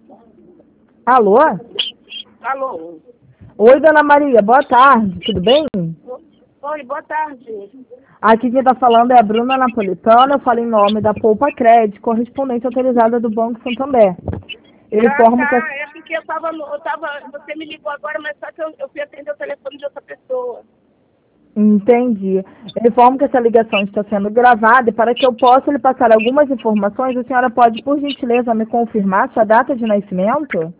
Alô? Alô? Oi, dona Maria, boa tarde, tudo bem? Oi, boa tarde. Aqui quem está falando é a Bruna Napolitano, eu falo em nome da Poupa Crédito, correspondente autorizada do Banco Santander. Eu informo que... É porque você me ligou agora, mas só que eu fui atender o telefone de outra pessoa. Entendi. Eu informo que essa ligação está sendo gravada e para que eu possa lhe passar algumas informações, a senhora pode, por gentileza, me confirmar sua data de nascimento?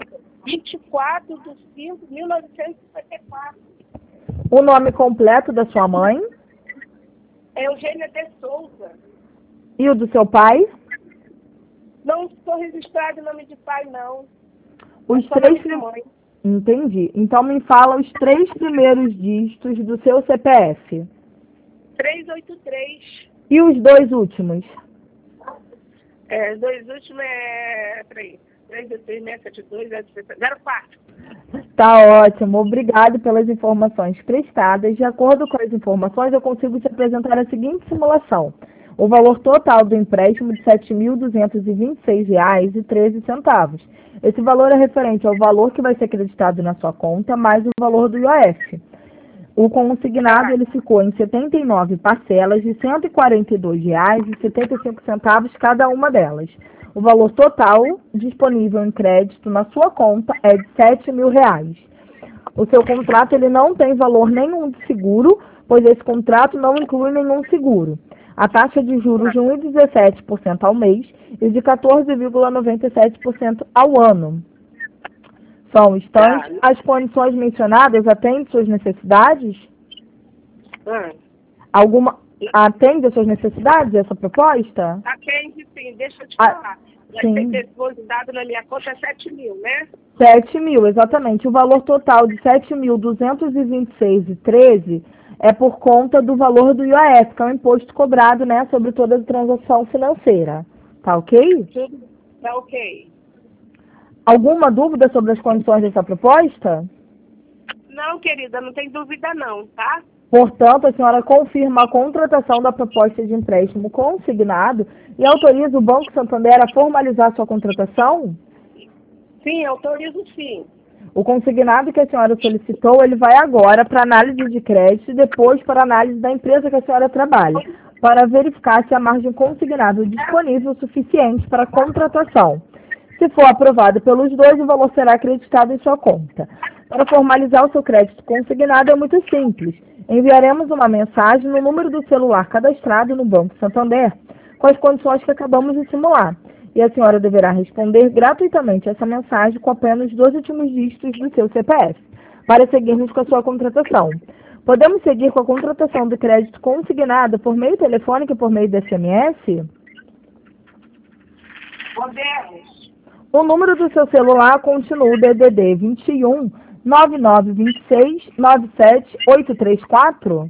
24/5/1954. O nome completo da sua mãe É Eugênia de Souza. e o do seu pai? Não estou registrado em nome de pai, não. Os Só três... nome de mãe. Entendi. Então me fala os 3 primeiros dígitos do seu CPF. 383. E os 2 últimos? Dois últimos peraí. 383, 04. Tá ótimo. Obrigado pelas informações prestadas. De acordo com as informações, eu consigo te apresentar a seguinte simulação. O valor total do empréstimo de R$ 7.226,13. Esse valor é referente ao valor que vai ser acreditado na sua conta, mais o valor do IOF. O consignado ele ficou em 79 parcelas de R$ 142,75 cada uma delas. O valor total disponível em crédito na sua conta é de R$ 7.000. O seu contrato ele não tem valor nenhum de seguro, pois esse contrato não inclui nenhum seguro. A taxa de juros de 1,17% ao mês e de 14,97% ao ano. São instantes. As condições mencionadas atendem suas necessidades? Alguma atende às suas necessidades essa proposta? Atende, sim. Deixa eu te falar. Vai Sim. ter depositado na minha conta 7.000, né? 7.000, exatamente. O valor total de 7.226,13 é por conta do valor do IOF, que é o imposto cobrado, né, sobre toda a transação financeira. Tá ok? Tudo tá ok. Alguma dúvida sobre as condições dessa proposta? Não, querida, não tem dúvida não, tá? Portanto, a senhora confirma a contratação da proposta de empréstimo consignado e autoriza o Banco Santander a formalizar sua contratação? Sim, autorizo sim. O consignado que a senhora solicitou, ele vai agora para análise de crédito e depois para análise da empresa que a senhora trabalha, para verificar se a margem consignada é disponível o suficiente para a contratação. Se for aprovado pelos dois, o valor será acreditado em sua conta. Para formalizar o seu crédito consignado é muito simples. Enviaremos uma mensagem no número do celular cadastrado no Banco Santander, com as condições que acabamos de simular. E a senhora deverá responder gratuitamente essa mensagem com apenas 2 últimos dígitos do seu CPF, para seguirmos com a sua contratação. Podemos seguir com a contratação do crédito consignado por meio telefônico e por meio de SMS? Podemos. O número do seu celular continua o DDD 21 9926 97834?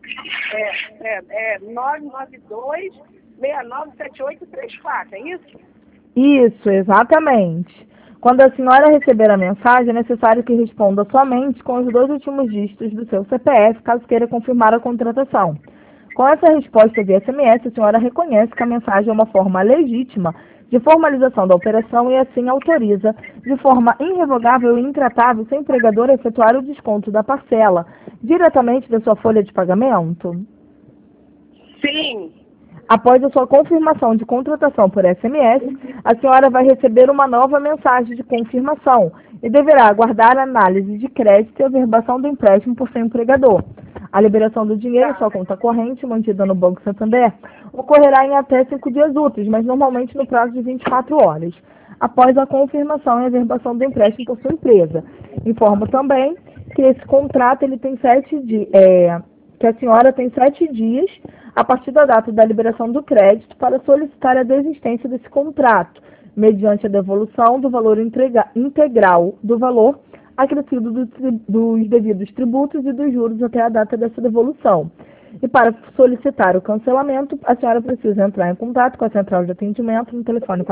992 697834, é isso? Isso, exatamente. Quando a senhora receber a mensagem, é necessário que responda somente com os 2 últimos dígitos do seu CPF, caso queira confirmar a contratação. Com essa resposta via SMS, a senhora reconhece que a mensagem é uma forma legítima de formalização da operação e assim autoriza, de forma irrevogável e intratável, seu empregador a efetuar o desconto da parcela diretamente da sua folha de pagamento? Sim. Após a sua confirmação de contratação por SMS, a senhora vai receber uma nova mensagem de confirmação e deverá aguardar a análise de crédito e a averbação do empréstimo por seu empregador. A liberação do dinheiro em sua conta corrente, mantida no Banco Santander, ocorrerá em até 5 dias úteis, mas normalmente no prazo de 24 horas, após a confirmação e averbação do empréstimo por sua empresa. Informo também que esse contrato ele tem 7 dias, que a senhora tem 7 dias a partir da data da liberação do crédito para solicitar a desistência desse contrato, mediante a devolução do valor integral do valor acrescido dos devidos tributos e dos juros até a data dessa devolução. E para solicitar o cancelamento, a senhora precisa entrar em contato com a central de atendimento no telefone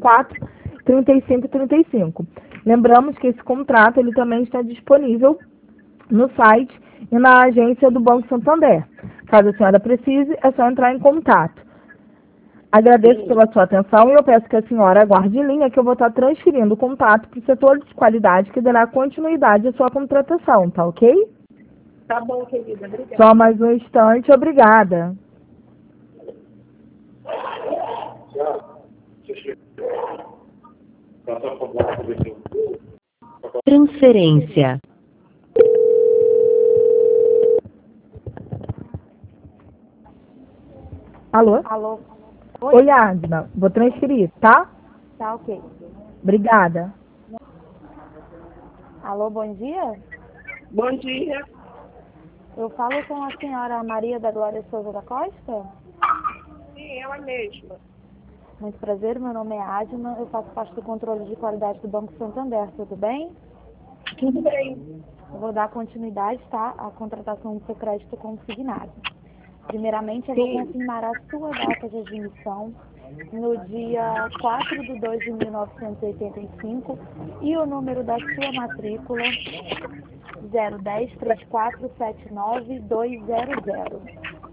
4004-3535. Lembramos que esse contrato ele também está disponível no site e na agência do Banco Santander. Caso a senhora precise, é só entrar em contato. Agradeço pela sua atenção e eu peço que a senhora aguarde em linha que eu vou estar transferindo o contato para o setor de qualidade que dará continuidade à sua contratação, tá ok? Tá bom, querida. Obrigada. Só mais um instante, obrigada. Transferência. Alô? Alô? Oi, Agna. Vou transferir, tá? Tá ok. Obrigada. Alô, bom dia? Bom dia. Eu falo com a senhora Maria da Glória Souza da Costa? Sim, ela mesma. Muito prazer, meu nome é Adna, eu faço parte do controle de qualidade do Banco Santander, tudo bem? Tudo bem. Eu vou dar continuidade, tá? À contratação do seu crédito consignado. Primeiramente, eu vou Sim. confirmar a sua data de admissão no dia 4 de 2 de 1985 e o número da sua matrícula 010-3479-200.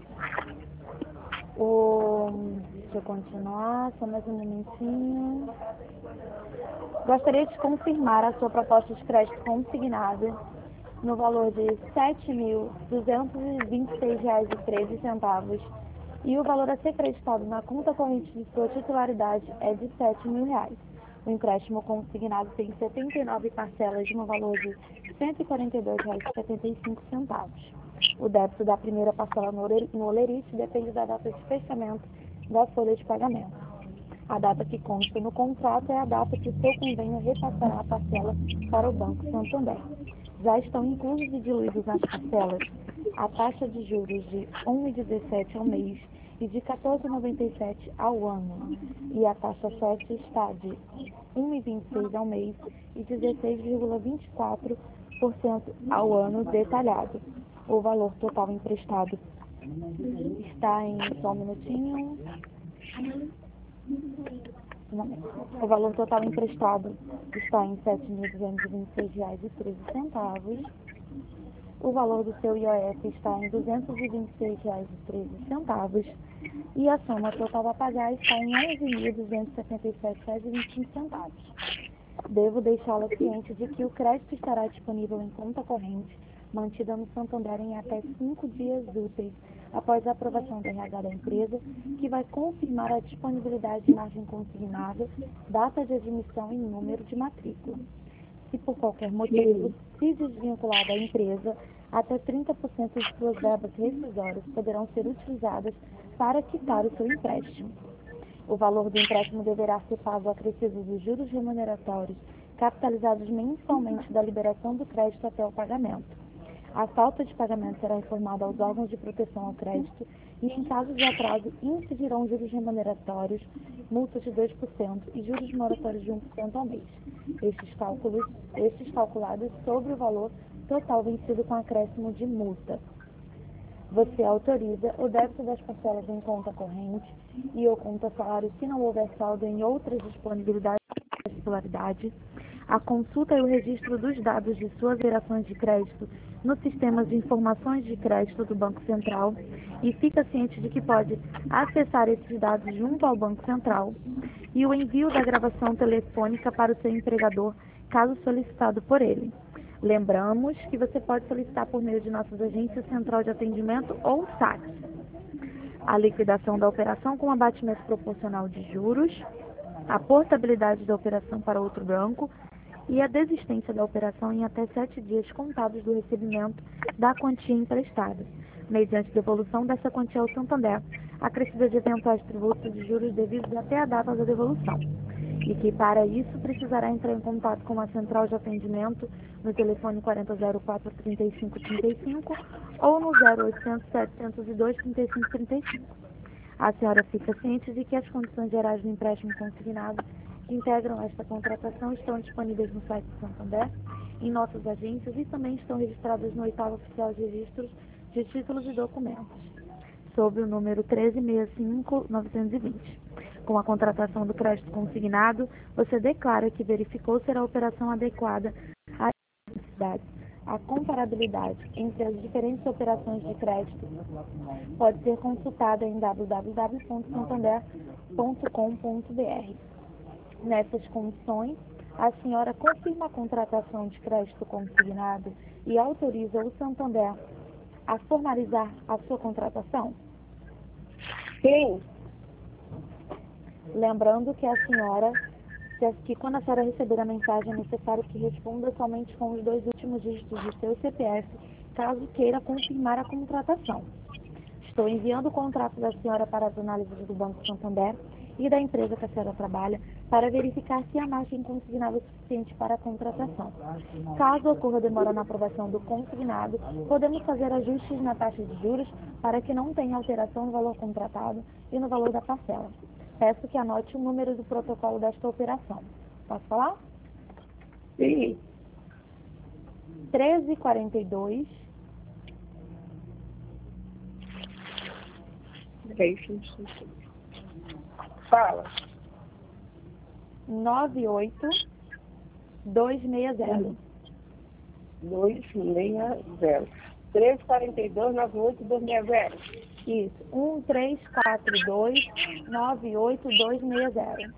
Deixa eu continuar, só mais um minutinho. Gostaria de confirmar a sua proposta de crédito consignada no valor de R$ 7.226,13 e o valor a ser creditado na conta corrente de sua titularidade é de R$ 7.000. O empréstimo consignado tem 79 parcelas no valor de R$ 142,75. O débito da primeira parcela no Olerite depende da data de fechamento da folha de pagamento. A data que consta no contrato é a data que o seu convênio repassará a parcela para o Banco Santander. Já estão inclusos e diluídos nas parcelas a taxa de juros de 1,17 ao mês e de 14,97 ao ano. E a taxa FET está de 1,26 ao mês e 16,24% ao ano detalhado. O valor total emprestado está em... Só um minutinho. O valor total emprestado está em R$ 7.226,13. O valor do seu IOF está em R$ 226,13. E a soma total a pagar está em R$ 11.277,25. Devo deixá-la ciente de que o crédito estará disponível em conta corrente, mantida no Santander em até 5 dias úteis após a aprovação da RH da empresa, que vai confirmar a disponibilidade de margem consignada, data de admissão e número de matrícula. Se por qualquer motivo se desvincular da empresa, até 30% de suas verbas rescisórias poderão ser utilizadas para quitar o seu empréstimo. O valor do empréstimo deverá ser pago acrescido dos juros remuneratórios, capitalizados mensalmente da liberação do crédito até o pagamento. A falta de pagamento será informada aos órgãos de proteção ao crédito e, em caso de atraso, incidirão juros remuneratórios, multas de 2% e juros moratórios de 1% ao mês. Estes calculados sobre o valor total vencido com acréscimo de multa. Você autoriza o débito das parcelas em conta corrente e ou conta salário se não houver saldo em outras disponibilidades da titularidade, a consulta e o registro dos dados de suas operações de crédito nos sistemas de informações de crédito do Banco Central e fica ciente de que pode acessar esses dados junto ao Banco Central e o envio da gravação telefônica para o seu empregador, caso solicitado por ele. Lembramos que você pode solicitar por meio de nossas agências Central de Atendimento ou SAC. A liquidação da operação com abatimento proporcional de juros, a portabilidade da operação para outro banco e a desistência da operação em até 7 dias contados do recebimento da quantia emprestada, mediante devolução dessa quantia ao Santander, acrescida de eventuais tributos de juros devidos até a data da devolução. E que, para isso, precisará entrar em contato com a Central de Atendimento no telefone 4004-3535 ou no 0800-702-3535. A senhora fica ciente de que as condições gerais do empréstimo consignado que integram esta contratação estão disponíveis no site do Santander, em nossas agências e também estão registradas no 8º Oficial de Registros de Títulos e Documentos, sob o número 1365-920. Com a contratação do crédito consignado, você declara que verificou ser a operação adequada às necessidades. A comparabilidade entre as diferentes operações de crédito pode ser consultada em www.santander.com.br Nessas condições, a senhora confirma a contratação de crédito consignado e autoriza o Santander a formalizar a sua contratação? Sim. Lembrando que quando a senhora receber a mensagem, é necessário que responda somente com os 2 últimos dígitos do seu CPF, caso queira confirmar a contratação. Estou enviando o contrato da senhora para as análises do Banco Santander e da empresa que a senhora trabalha para verificar se há margem consignada suficiente para a contratação. Caso ocorra demora na aprovação do consignado, podemos fazer ajustes na taxa de juros para que não tenha alteração no valor contratado e no valor da parcela. Peço que anote o número do protocolo desta operação. Posso falar? Sim. 1342 Fala. 98260. 260. 342 98 260. Isso. 1342-98260.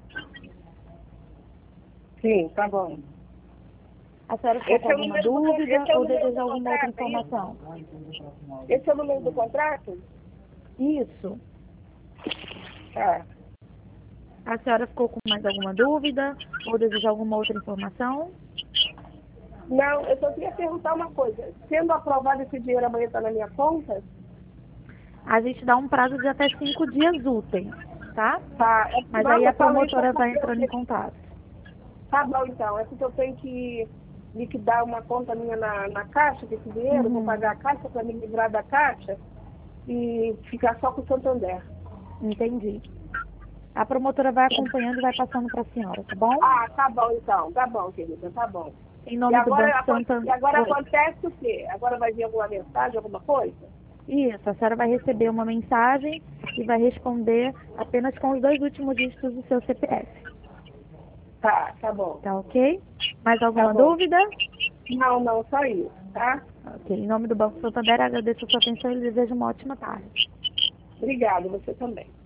Sim, tá bom. A senhora ficou com alguma dúvida ou deseja alguma outra contrato, informação? Esse é o número do contrato? Isso. Tá. A senhora ficou com mais alguma dúvida ou deseja alguma outra informação? Não, eu só queria perguntar uma coisa. Sendo aprovado esse dinheiro amanhã está na minha conta? A gente dá um prazo de até 5 dias úteis, tá? Tá. Mas Não, aí a eu falei promotora pra vai você. entrando em contato. Tá bom, então. É porque eu tenho que liquidar uma conta minha na Caixa, desse dinheiro, vou pagar a Caixa para me livrar da Caixa e ficar só com o Santander. Entendi. A promotora vai acompanhando e vai passando para a senhora, tá bom? Ah, tá bom, então. Tá bom, querida, tá bom. Em nome do Banco Santander. E agora Oi. acontece o quê? Agora vai vir alguma mensagem, alguma coisa? Isso, a senhora vai receber uma mensagem e vai responder apenas com os 2 últimos dígitos do seu CPF. Tá bom. Tá ok? Mais alguma bom. dúvida? Não, só isso, tá? Ok. Em nome do Banco Santander, agradeço a sua atenção e desejo uma ótima tarde. Obrigada, você também.